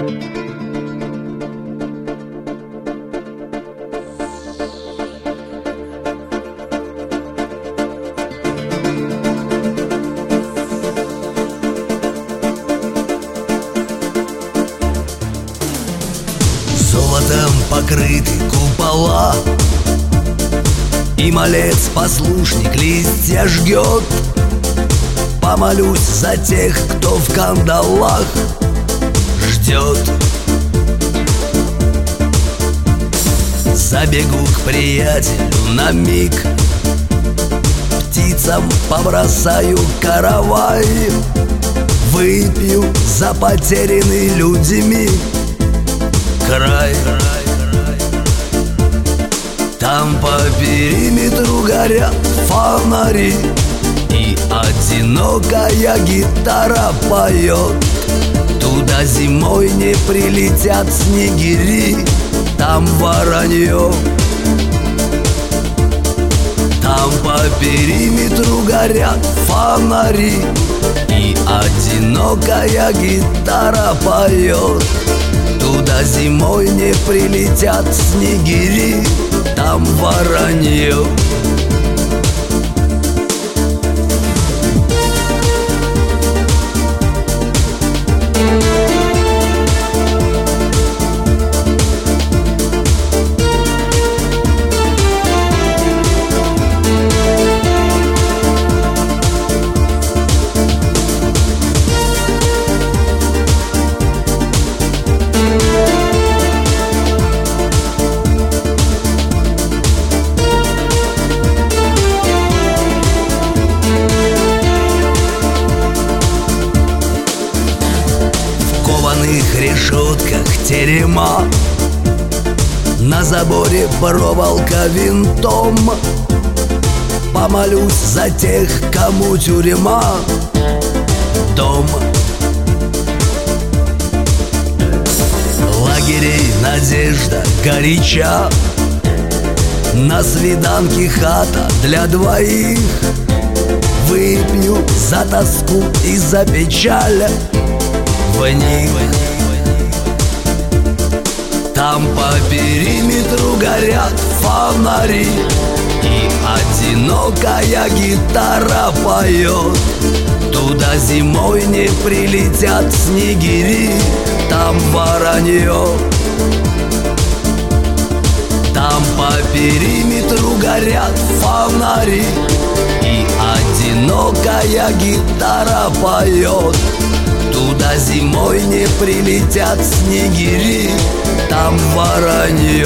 Золотом покрыты купола, и малец-послушник листья жгет. Помолюсь за тех, кто в кандалах ждет. Забегу к приятелю на миг, птицам побросаю каравай, выпью за потерянный людьми край. Там по периметру горят фонари, и одинокая гитара поет. Туда зимой не прилетят снегири, там воронье. Там по периметру горят фонари, и одинокая гитара поет. Туда зимой не прилетят снегири, там воронье. В решетках терема, на заборе проволока винтом. Помолюсь за тех, кому тюрьма дом. Лагерей надежда горяча, на свиданке хата для двоих. Выпью за тоску и за печаль в них. Там по периметру горят фонари, и одинокая гитара поет. Туда зимой не прилетят снегири, там воронье. Там по периметру горят фонари, и одинокая гитара поет. Туда зимой не прилетят снегири, там воронье.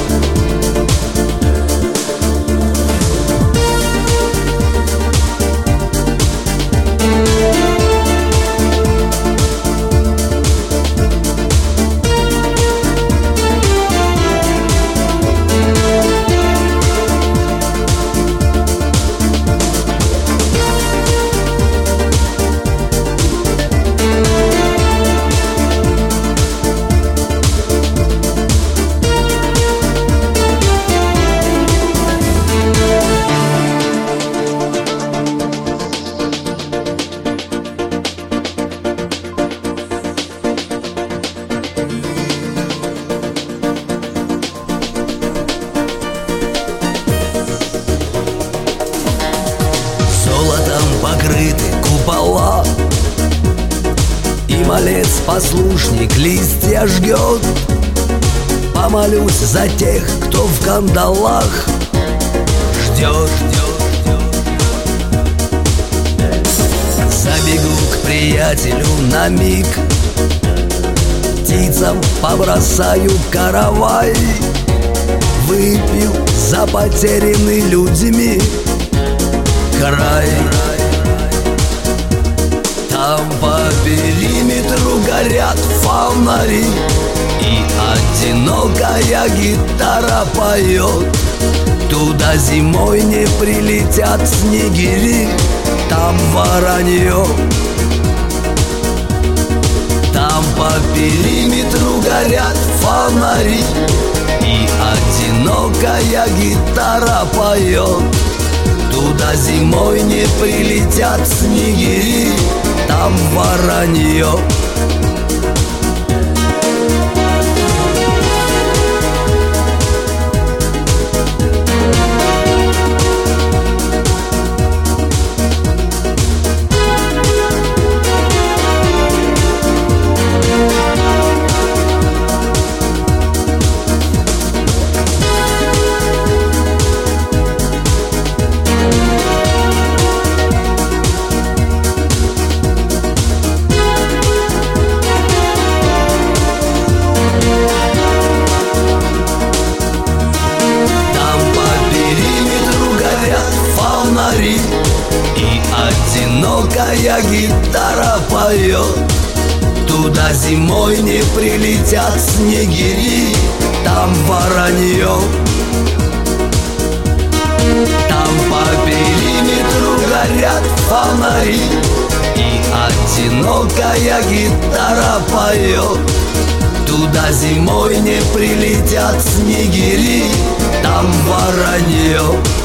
Покрыты купола, и малец-послушник листья жгет. Помолюсь за тех, кто в кандалах ждет. Забегу к приятелю на миг, птицам побросаю каравай, выпью за потерянный людьми край. Там по периметру горят фонари, и одинокая гитара поет. Туда зимой не прилетят снегири, там воронье. Там по периметру горят фонари, и одинокая гитара поет. Туда зимой не прилетят снегири, там воронье. зимой не прилетят снегири, там воронье. Там по периметру горят фонари, и одинокая гитара поет. Туда зимой не прилетят снегири, там воронье.